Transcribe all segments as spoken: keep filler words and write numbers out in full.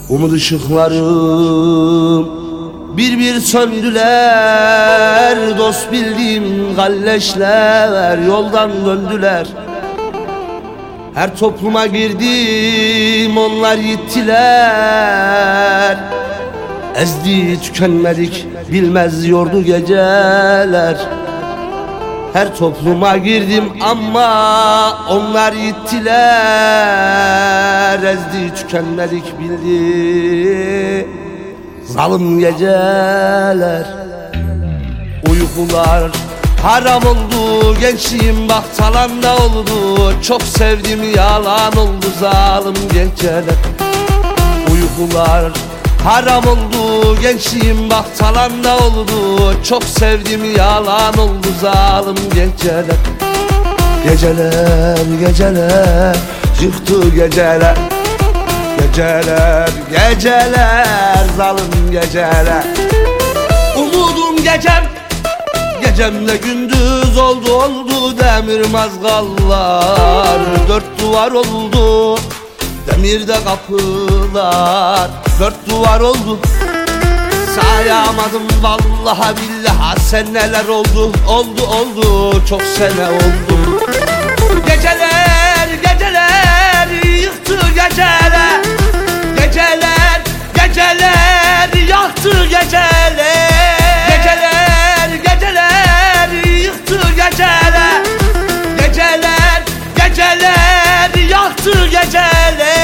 Umut ışıklarım bir bir söndüler. Dost bildiğim galleşler yoldan döndüler. Her topluma girdim, onlar gittiler. Ezdi tükenmedik, bilmez yordu geceler. Her topluma girdim ama onlar gittiler. Ezdi tükenmedik, bildi zalim geceler. Uykular haram oldu, gençliğim bak talanda oldu. Çok sevdim yalan oldu zalim geceler. Uykular haram oldu, gençliğim bak talanda oldu. Çok sevdim yalan oldu zalim geceler. Geceler geceler yıktı geceler. Geceler geceler zalim geceler. Umudum gecem, gecemle gündüz oldu oldu. Demir mazgallar dört duvar oldu. Demirde kapılar dört duvar oldu. Sayamadım vallahi billahi seneler oldu. Oldu oldu çok sene oldu. Geceler geceler yıktı geceler. Geceler geceler yaktı geceler. Geceler geceler yıktı geceler. Geceler geceler yaktı geceler.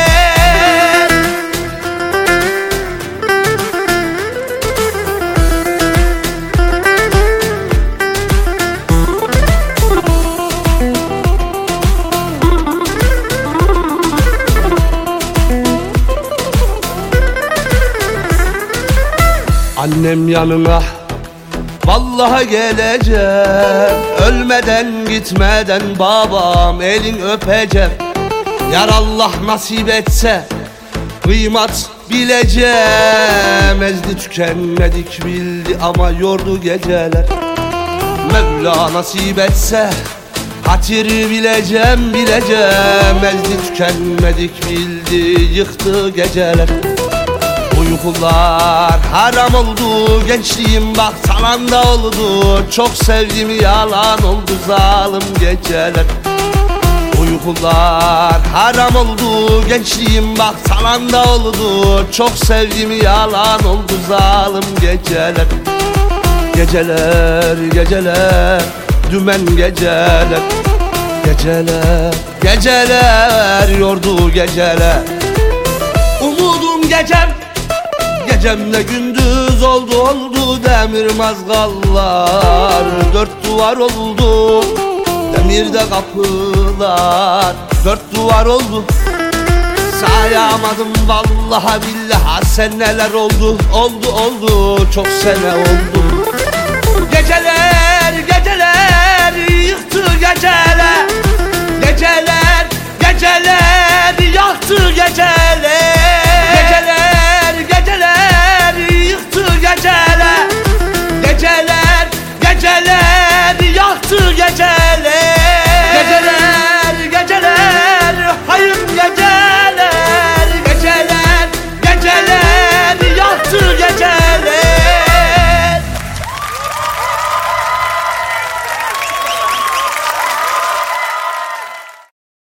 Annem yanına vallahi geleceğim. Ölmeden gitmeden babam elin öpeceğim. Yar Allah nasip etse kıymat bileceğim. Ezdi tükenmedik bildi ama yordu geceler. Mevla nasip etse hatiri bileceğim bileceğim. Ezdi tükenmedik bildi yıktı geceler. Uykular haram oldu, gençliğim bak talanda oldu. Çok sevdim yalan oldu zalim geceler. Uykular haram oldu, gençliğim bak talanda oldu. Çok sevdim yalan oldu zalim geceler. Geceler geceler dümen geceler. Geceler geceler yordu geceler. Umudum gecem, gecemle gündüz oldu oldu. Demir mazgallar dört duvar oldu. Demirde kapılar dört duvar oldu. Sayamadım vallahi billahi seneler oldu. Oldu oldu çok sene oldu. Geceler geceler yıktı geceler.